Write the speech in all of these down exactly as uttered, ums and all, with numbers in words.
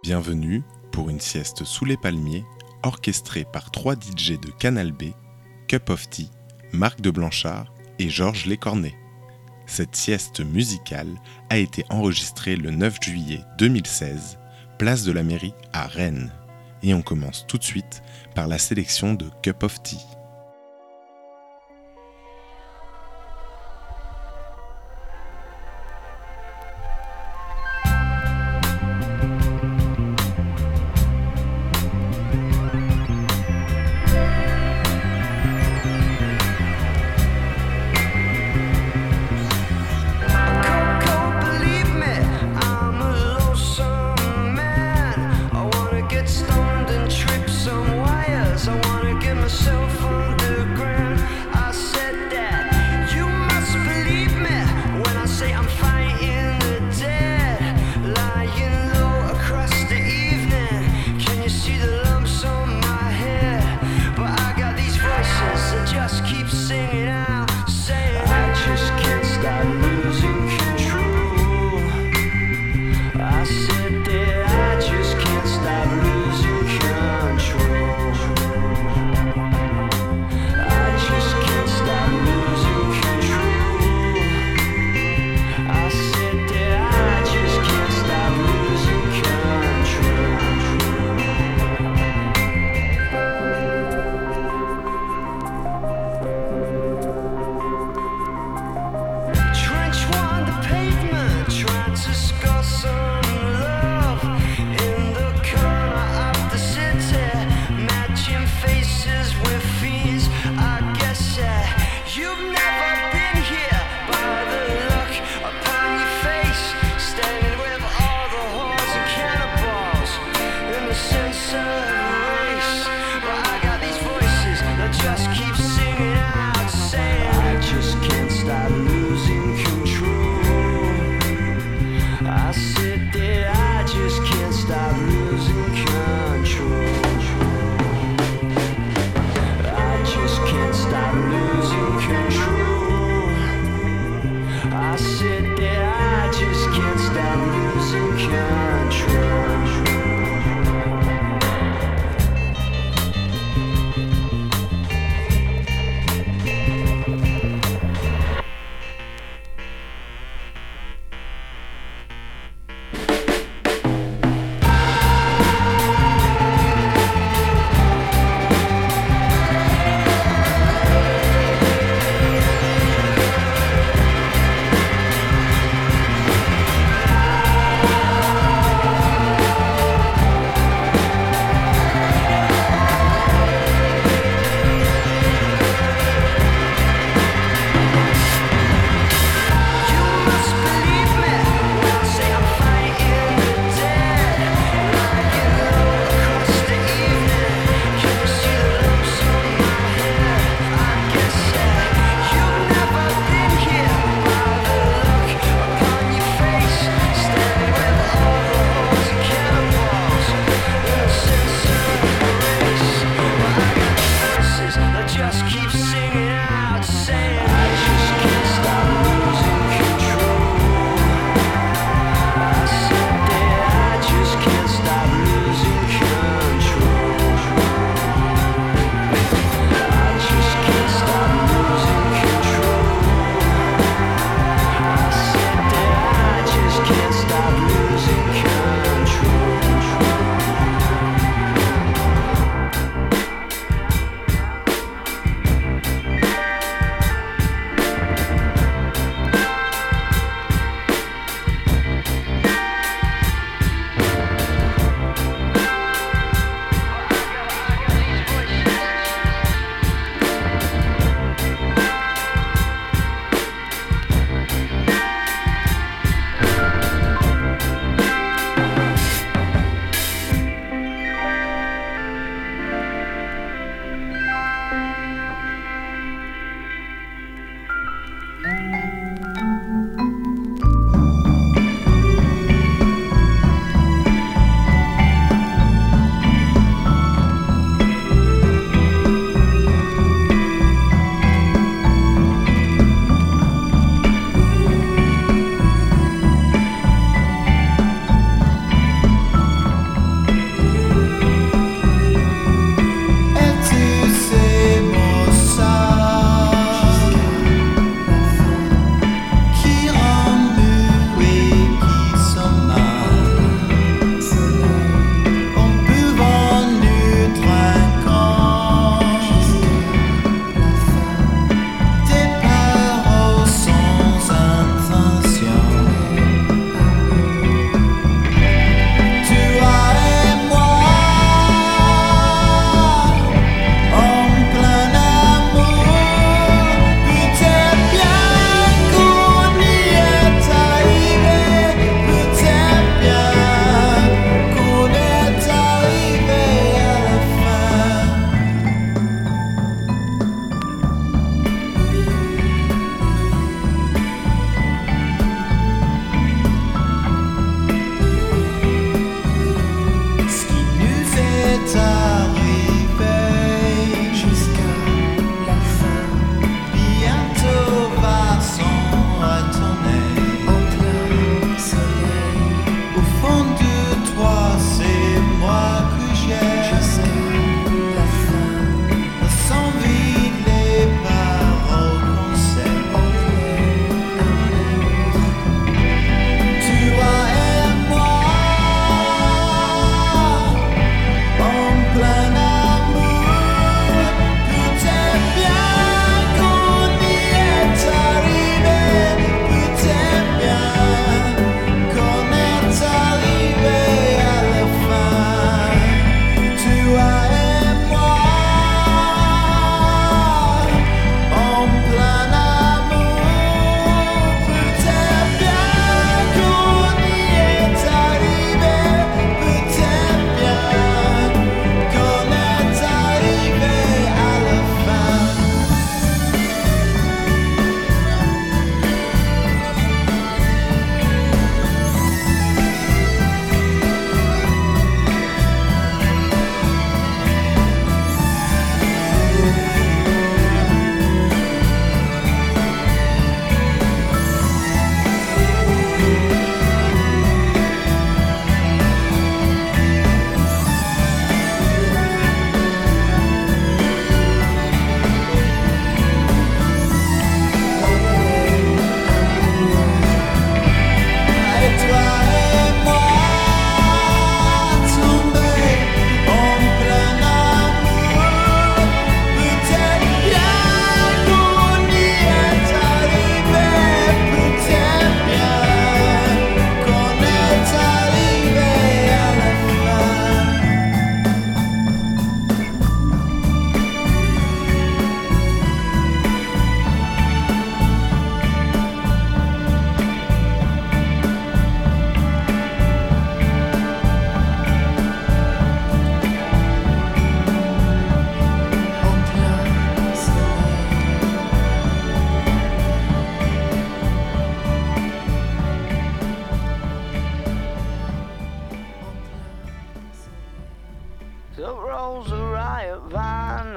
Bienvenue pour une sieste sous les palmiers, orchestrée par trois D J de Canal B, Cup of Tea, Marc de Blanchard et Georges Lécornet. Cette sieste musicale a été enregistrée le neuf juillet deux mille seize, place de la Mairie à Rennes. Et on commence tout de suite par la sélection de Cup of Tea. Get stoned and trip some wires. I wanna get myself on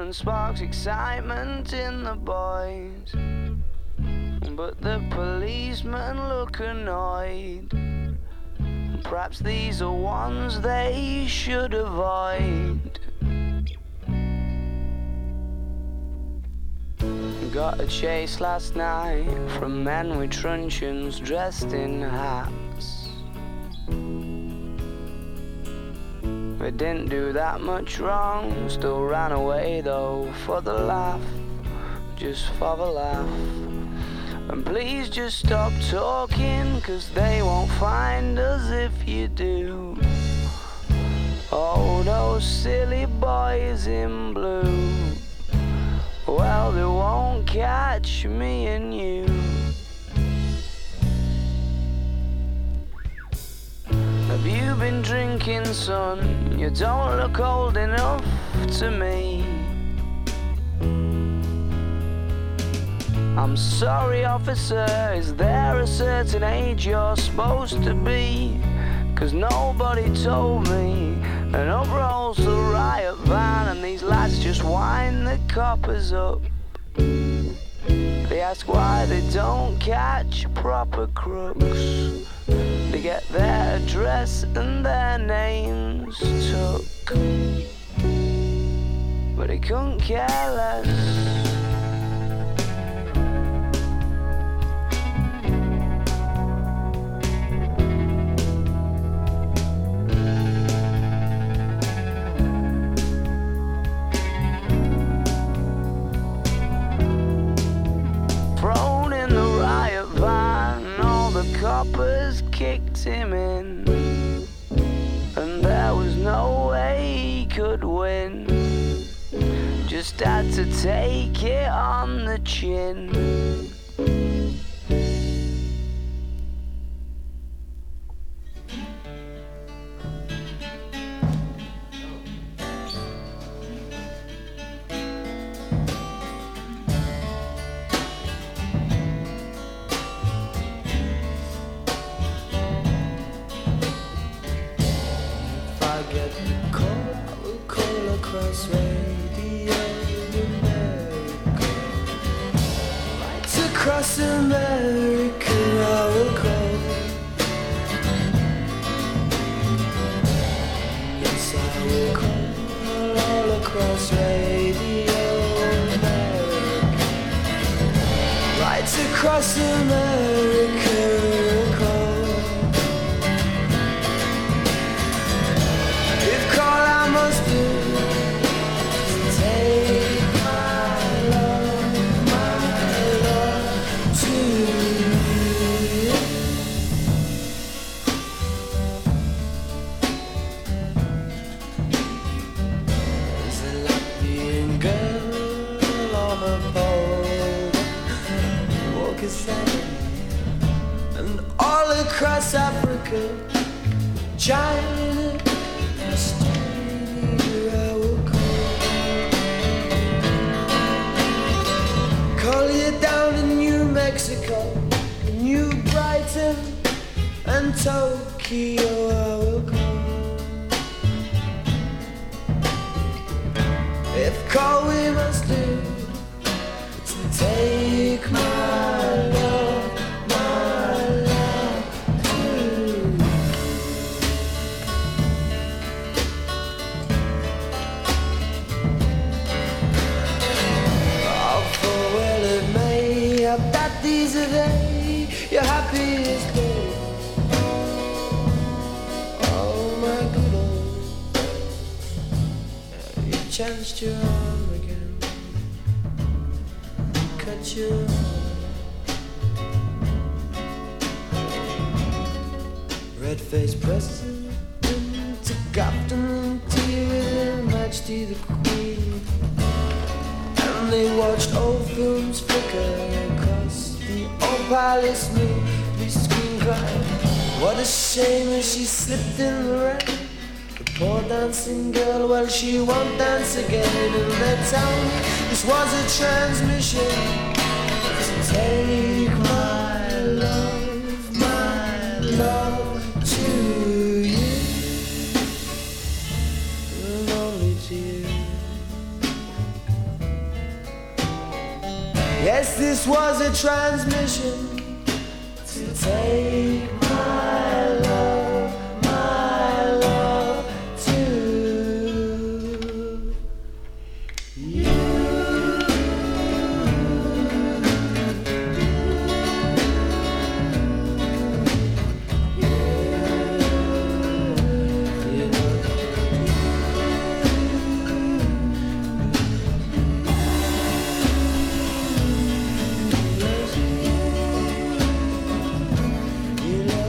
and sparks excitement in the boys. But the policemen look annoyed. Perhaps these are ones they should avoid. Got a chase last night from men with truncheons dressed in hats. They didn't do that much wrong, still ran away though for the laugh, just for the laugh. And please just stop talking, cause they won't find us if you do. Oh, those silly boys in blue, well, they won't catch me and you. Have you been drinking, son? You don't look old enough to me. I'm sorry, officer, is there a certain age you're supposed to be? Cause nobody told me. And up rolls the riot van, and these lads just wind the coppers up. They ask why they don't catch proper crooks. They get their address and their names took, but they couldn't care less. Coppers kicked him in, and there was no way he could win. Just had to take it on the chin. Across America I will call. Yes, I will call all across Radio America. Right across America I will call. If call I must do, take my love, my love to you. There's a Latvian girl on a pole, walking sad, and all across Africa, China, Australia, I will call. Call you down in New Mexico, New Brighton, and Tokyo, I will call. If call we must do, to take my love, my love to you. Oh, for well it may have that these are they, your happiest day. Oh my good old, you chanced your arm again, cut your arm. Red-faced president took afternoon tea with Her Majesty the Queen, and they watched old films flicker across the old palace movie screen, crying, what a shame if she slipped in the rain. The poor dancing girl, well, she won't dance again. And they tell me this was a transmission to take my love, my love to you, and only to you. the transmission to take my love, my love to you. You love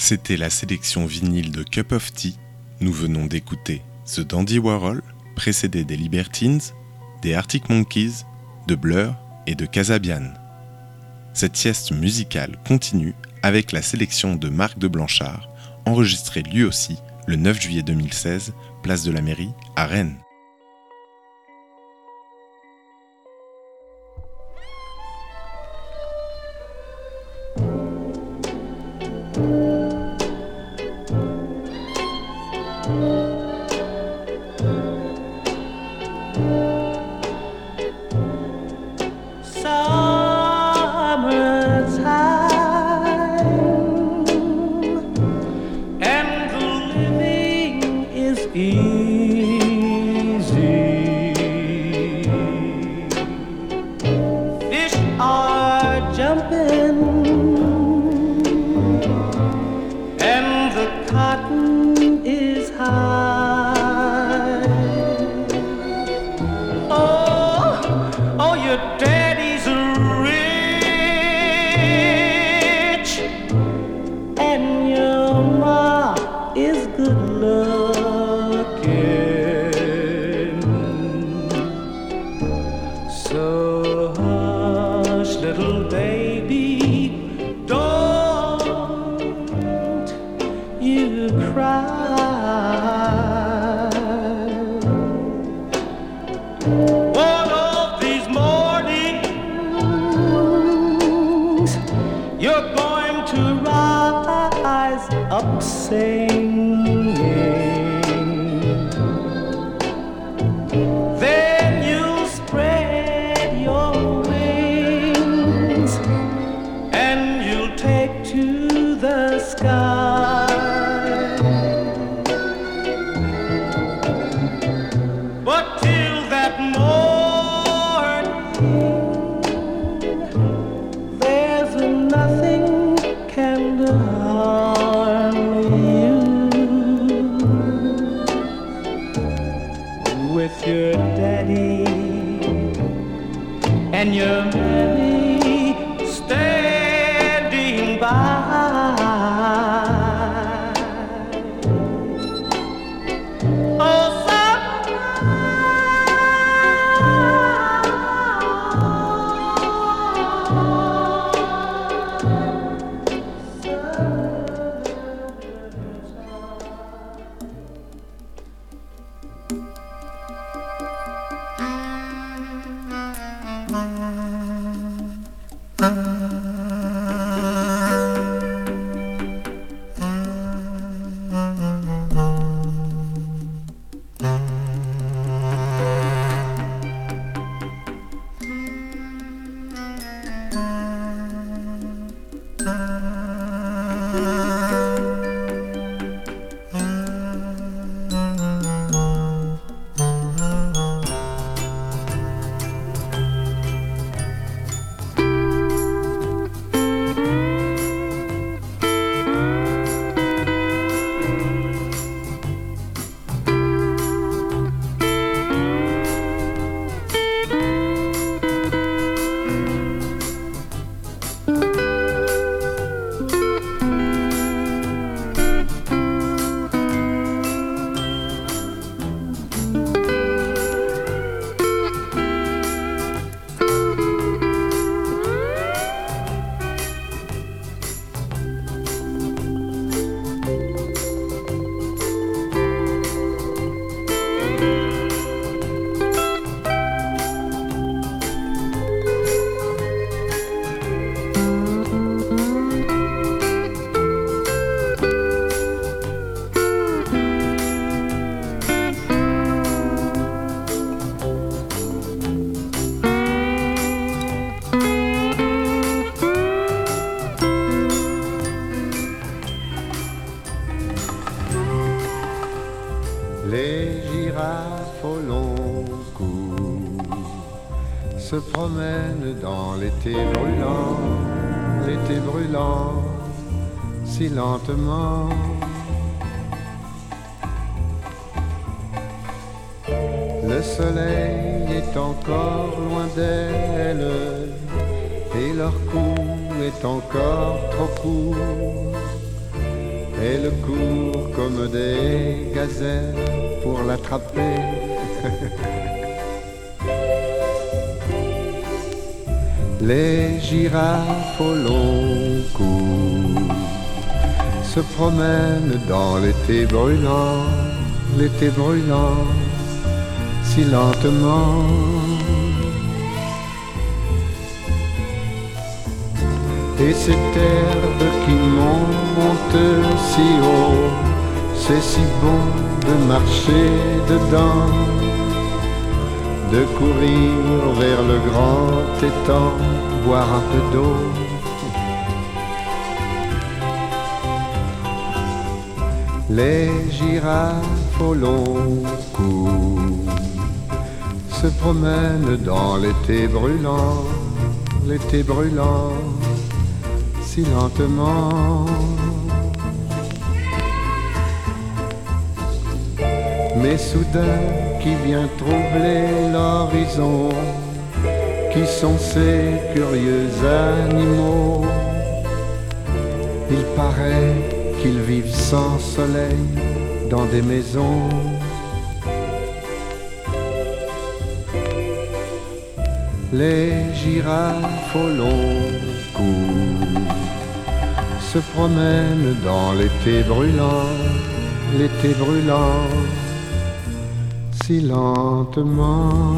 C'était la sélection vinyle de Cup of Tea. Nous venons d'écouter The Dandy Warhol, précédé des Libertines, des Arctic Monkeys, de Blur et de Kasabian. Cette sieste musicale continue avec la sélection de Marc de Blanchard, enregistrée lui aussi le neuf juillet deux mille seize, place de la Mairie à Rennes. Se promène dans l'été brûlant, l'été brûlant, si lentement. Le soleil est encore loin d'elle, et leur cou est encore trop court. et le court comme des gazelles pour l'attraper. Les girafes au long cou se promènent dans l'été brûlant, l'été brûlant, si lentement. Et cette herbe qui monte si haut, c'est si bon de marcher dedans, de courir vers le grand étang, boire un peu d'eau. Les girafes au long cou se promènent dans l'été brûlant, l'été brûlant, si lentement. Mais soudain qui vient troubler l'horizon, qui sont ces curieux animaux? Il paraît qu'ils vivent sans soleil dans des maisons. Les girafes au long cou se promènent dans l'été brûlant, l'été brûlant, si lentement.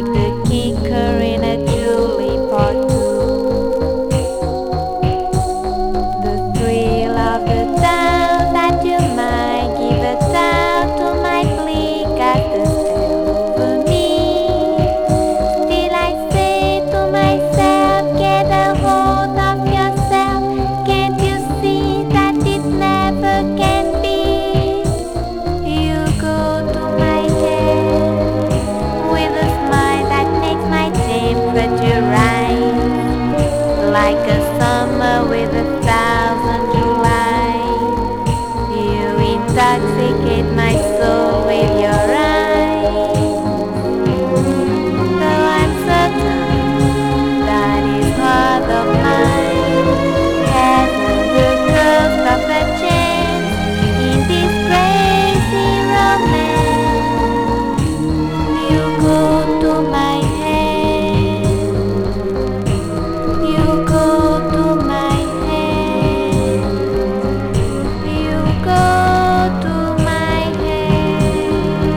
like the kicker in a Julie part two. The thrill of the sound that you might give a sound to my plea cast the spell over me. Still I say to myself, get a hold of yourself. Can't you see that it never can be? You go to my head with a smile that makes my temperature rise, like a summer with a thousand Julys. You intoxicate my soul with your eyes. Though I'm certain that is heart of mine hasn't the ghost of a chance in this crazy romance. You go to my head. You go to my head. You go to my head.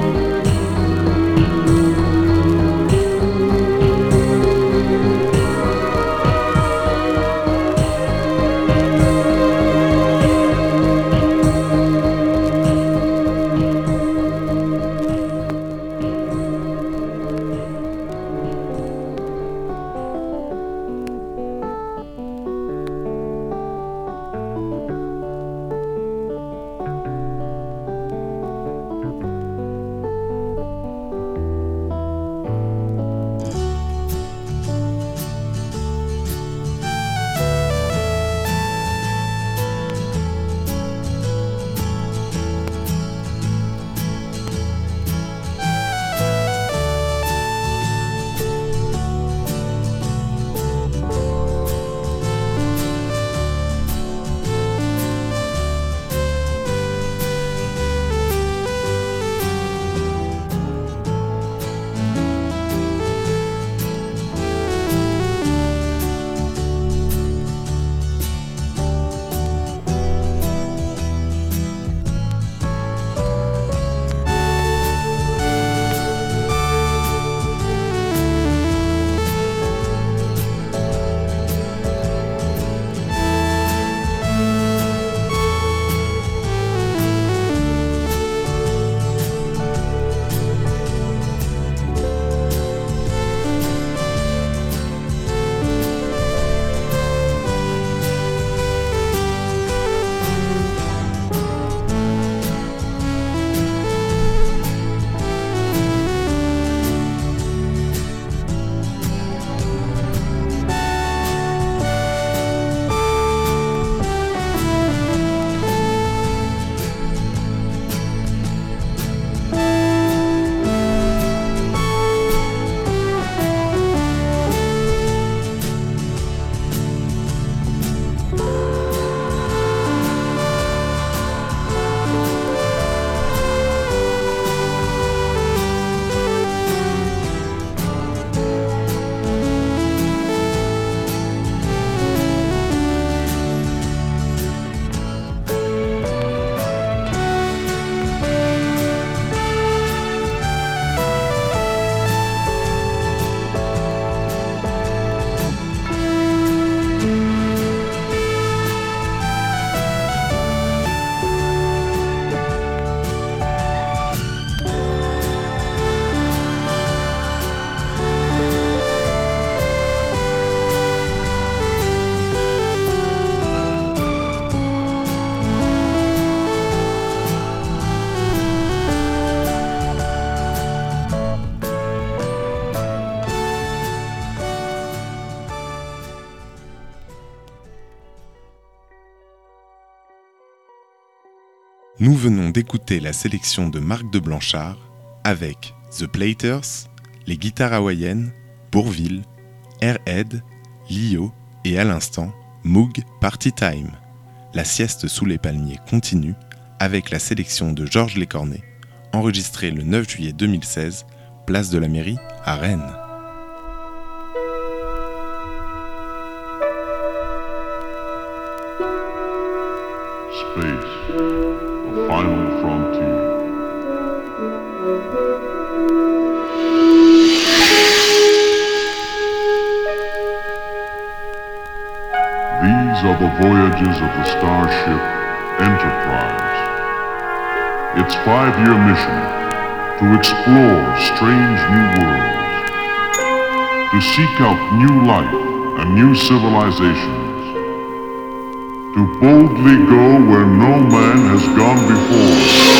Nous venons d'écouter la sélection de Marc de Blanchard avec The Platers, les guitares hawaïennes, Bourvil, Airhead, Lio et à l'instant Moog Party Time. La sieste sous les palmiers continue avec la sélection de Georges Lécornet, enregistrée le neuf juillet deux mille seize, place de la Mairie à Rennes. Space, the final frontier. These are the voyages of the starship Enterprise. Its five-year mission: to explore strange new worlds, to seek out new life and new civilizations, to boldly go where no man has gone before.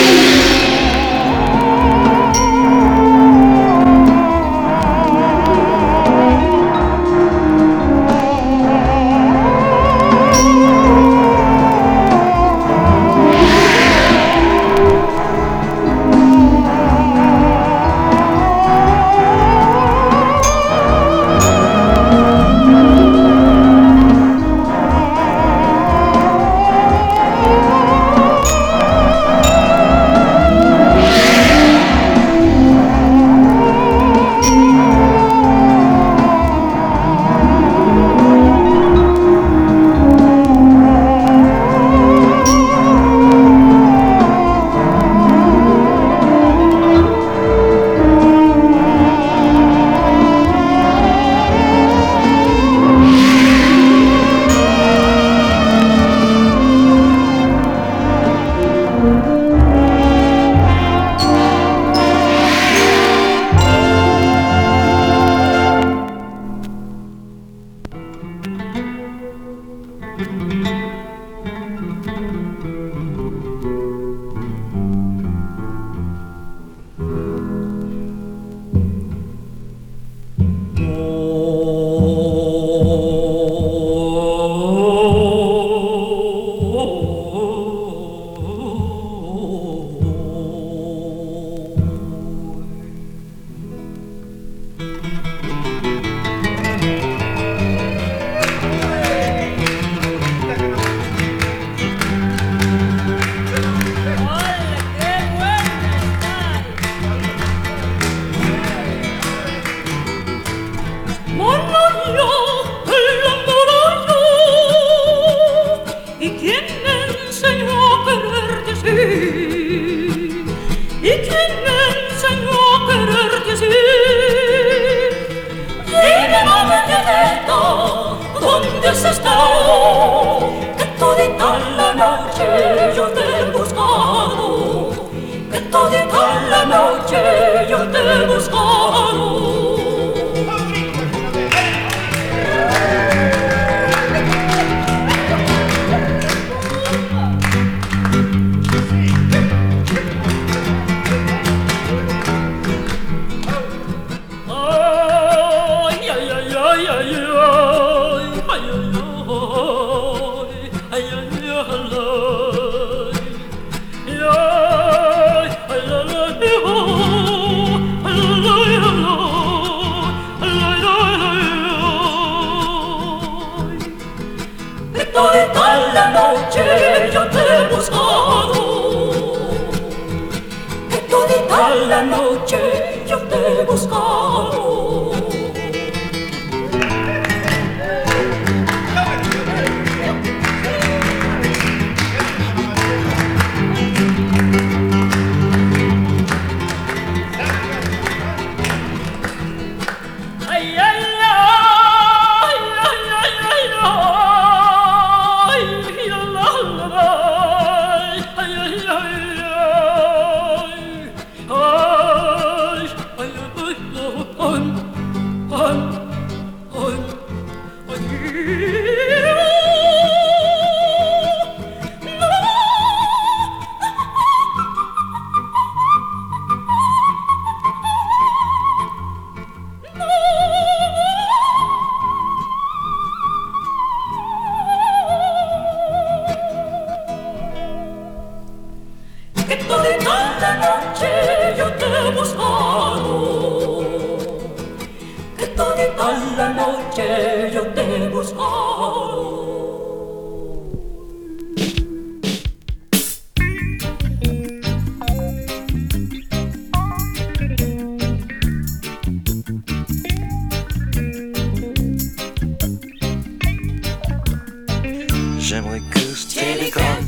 J'aimerais que ce télégramme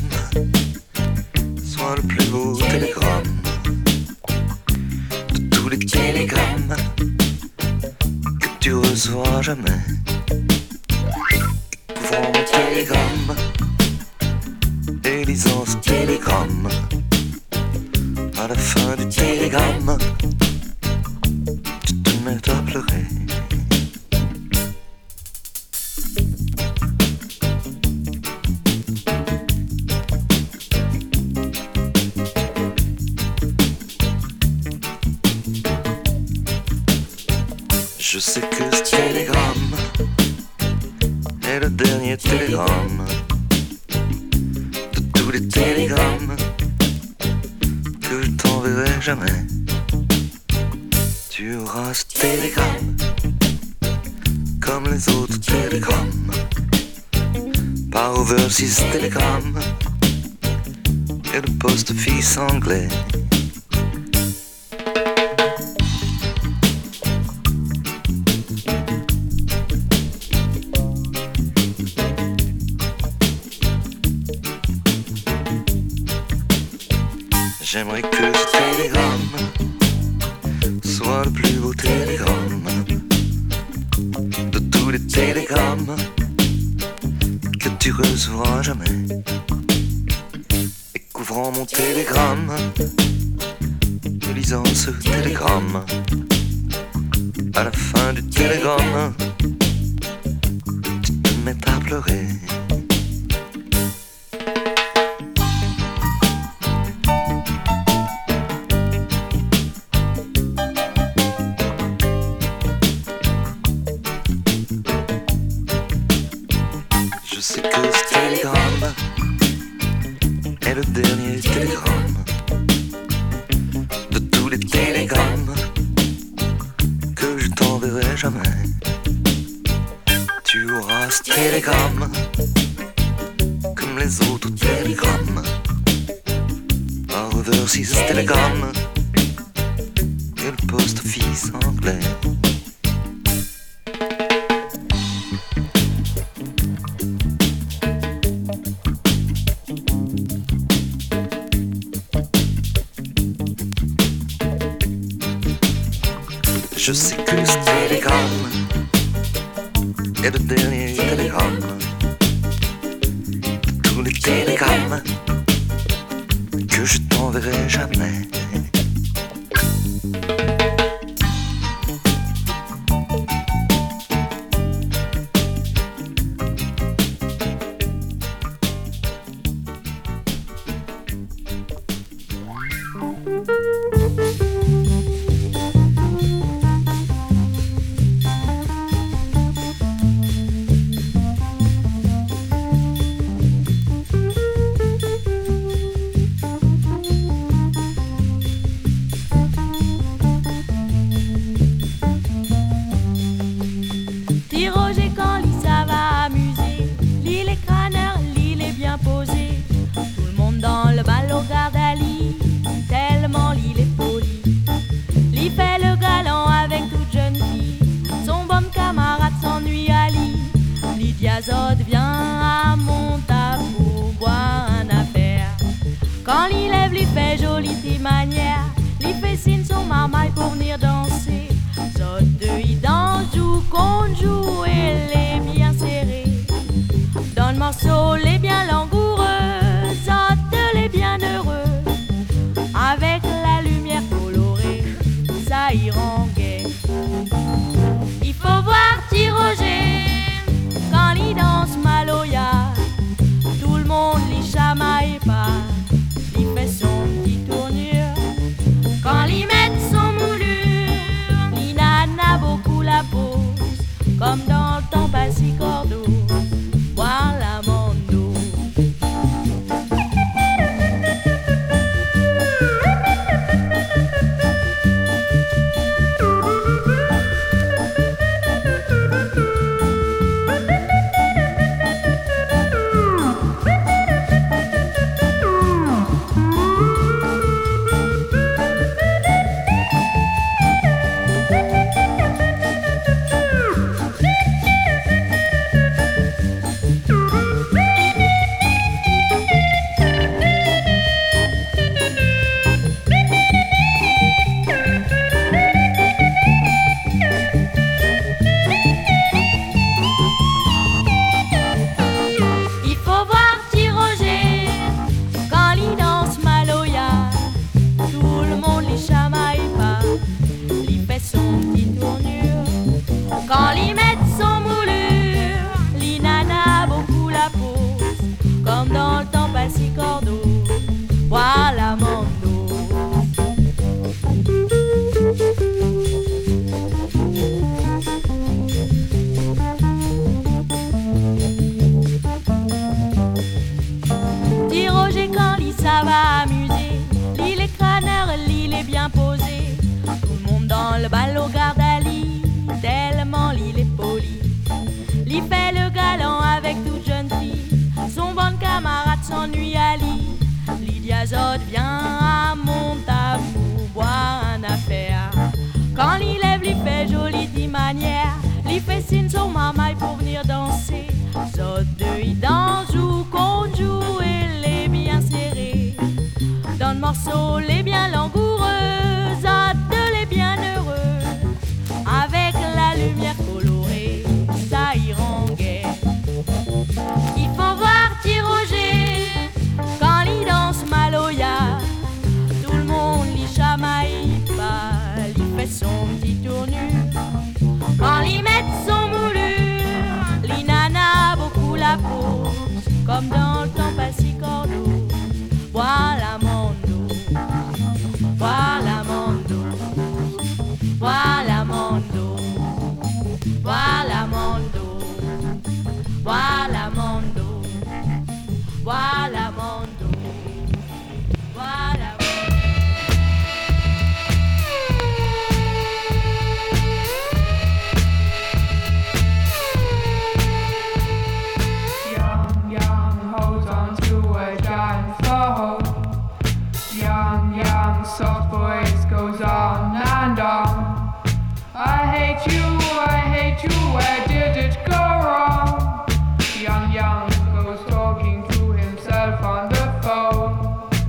soit le plus beau télégramme de tous les télégrammes que tu reçois jamais. Et couvrant mon télégramme télégramme et lisant ce télégramme. À la fin du télégramme, tu te mets à pleurer. Je sais que ce télégramme est le dernier télégramme de tous les télégrammes que je t'enverrai jamais. Tu auras ce télégramme comme les autres télégrammes, par Overseas Telegram et le post-office anglais. J'aimerais que ce télégramme soit le plus beau télégramme de tous les télégrammes que tu recevras jamais. Et couvrant mon télégramme, et lisant ce télégramme, à la fin du télégramme, tu te mets à pleurer. Je sais que ce télégramme est le dernier télégramme de tous les télégrammes que je t'enverrai jamais. Tu auras ce télégramme comme les autres télégrammes, par Overseas Telegram et le post-office anglais. Je sais que ce télégramme est le dernier télégramme de tous les télégrammes que je t'enverrai jamais. Zod vient à mon tabou boire un affaire. Quand il lève, il fait jolie tes manières. Il fait signe son marmaille pour venir danser. Zod de il danse, joue qu'on joue et les bien serrés. Dans le morceau, les bien langoureux. Zod de les bien heureux. Avec la lumière colorée, ça y rend gai. Il faut voir petit Roger. Quand il danse Maloya, tout le monde l'y chamaille pas. Il fait son petit tournure. Quand il met son moulure, il nana beaucoup la pose. Comme dans le temps pas si cordeau, boire la mando. Zod vient à Montamou boire un affaire. Quand il lève, il fait jolie dix manières. Il fait signe son mamaille pour venir danser. Zod de il danse ou qu'on joue et les bien serrés. Dans le morceau, les bien langoureux, Zod de les bien heureux. Avec la lumière colorée, ça y rend gai. Il faut voir Tiroger quand il danse Maloya. Tout le monde l'y chamaille pas, il fait son petit tournure. Quand il met son moulure, l'inana beaucoup la pose, comme dans le temps Passicordo. Voilà Mondo, voilà Mondo, voilà Mondo, voilà Mondo, voilà Mondo, voilà Mondo, voilà. Young, young holds on to a giant foe. Young, young soft voice goes on and on. I hate you, I hate you, where did it go wrong? Young, young goes talking to himself on the phone.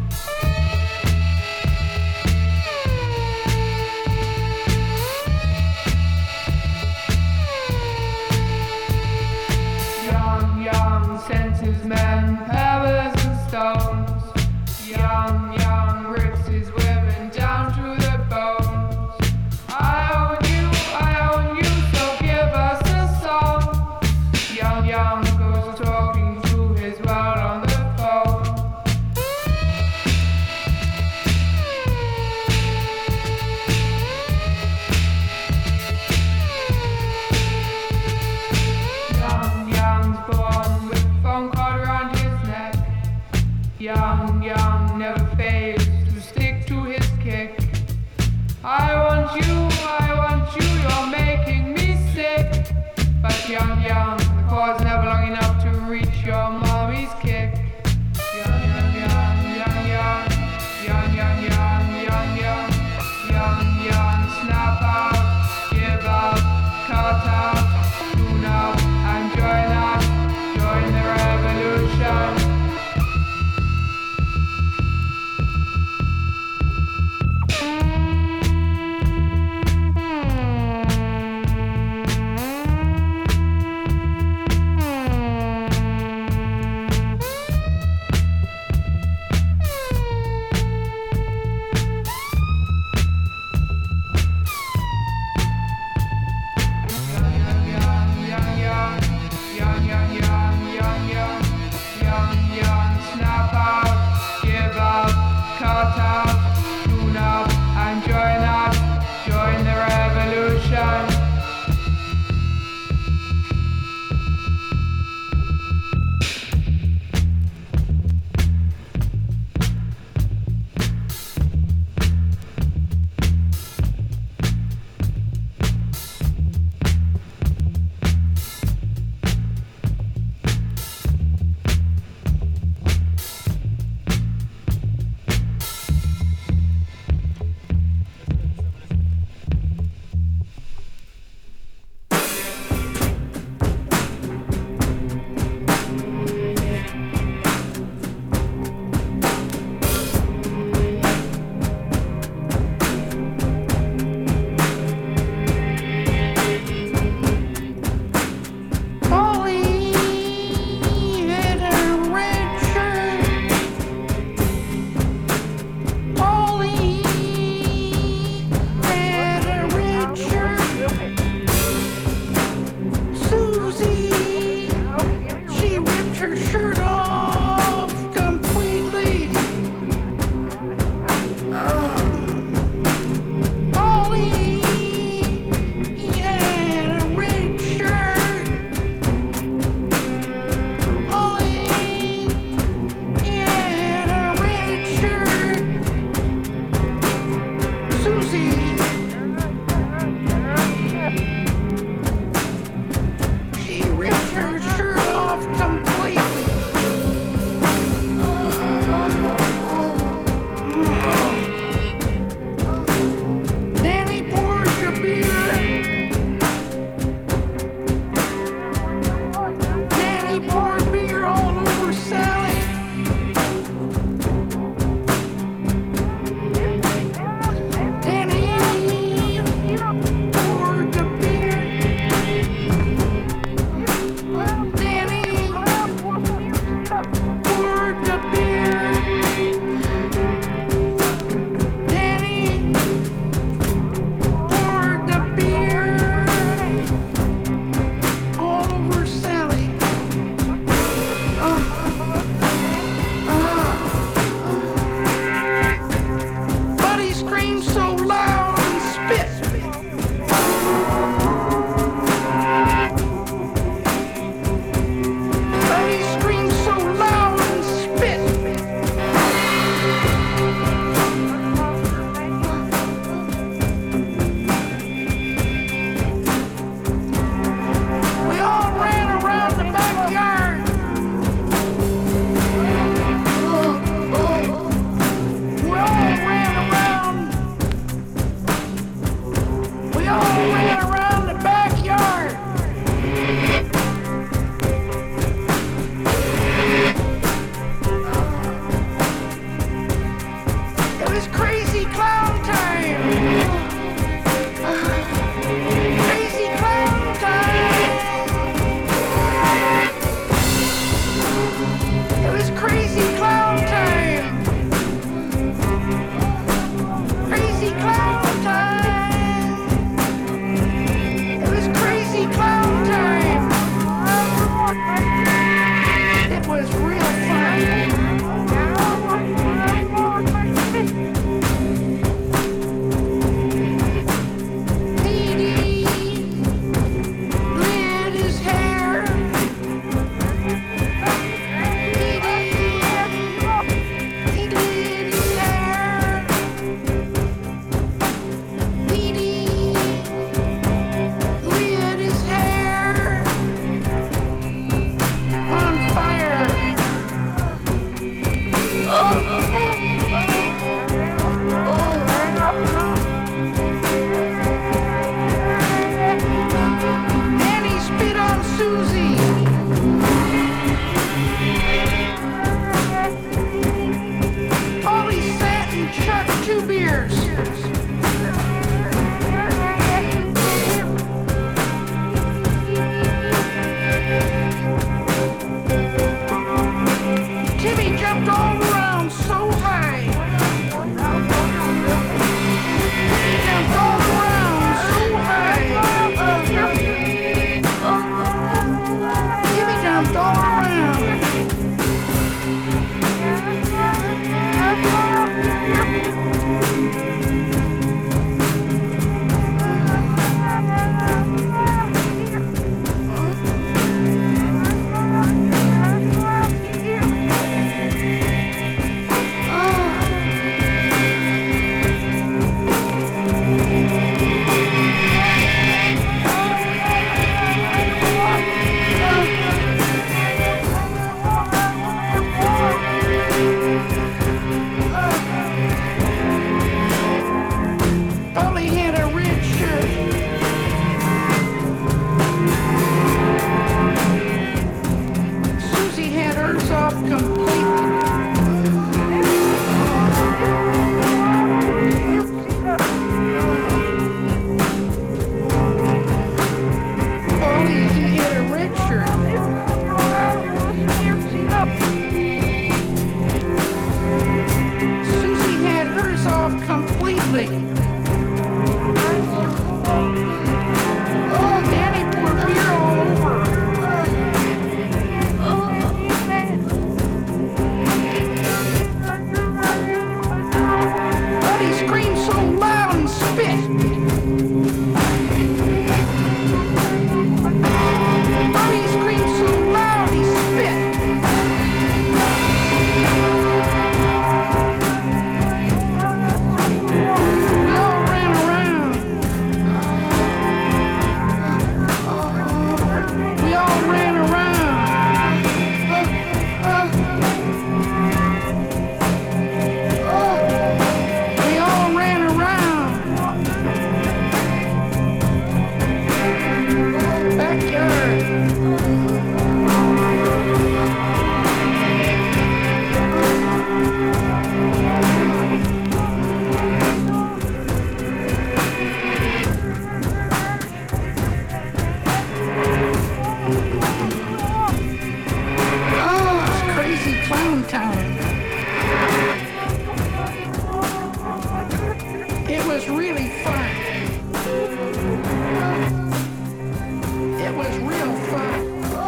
Young, young senses men, pebbles and stones. Young, young rips his women down to the bones. I own you, I own you, so give us a song. Young, young goes talking to his world on the phone. Young, young's born with a phone cord around his neck. Young, young never fails to stick to his kick. I want you, I want you, you're making me sick. But young, young, the cord's never long enough to reach your mommy's kick. Young, young, young, young, young, young, young, young, young, young, young, young, snap out, give up, cut out, tune up, and join us, join the revolution. She ripped her shirt off completely. off completely. Oh, he, he hit a red shirt. Susie had hers off completely. Oh, Danny poured beer all over her. But he screamed so loud and spit. But he screamed so loud he spit. We all ran around. We all ran around. We all ran around. Backyard. Oh, it's crazy clown time. It was really fun. It was real fun.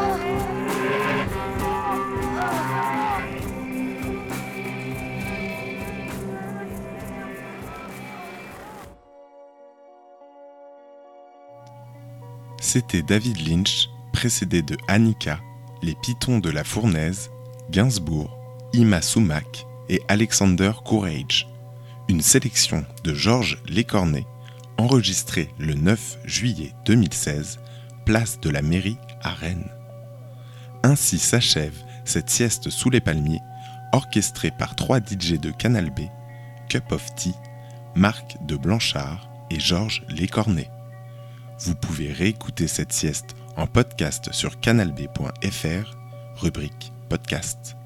C'était David Lynch, précédé de Annika, Les Pitons de la Fournaise, Gainsbourg, Ima Sumac et Alexander Courage. Une sélection de Georges Lécornet, enregistrée le neuf juillet deux mille seize, place de la Mairie à Rennes. Ainsi s'achève cette sieste sous les palmiers, orchestrée par trois D J de Canal B, Cup of Tea, Marc de Blanchard et Georges Lécornet. Vous pouvez réécouter cette sieste en podcast sur canalb point f r, rubrique podcast.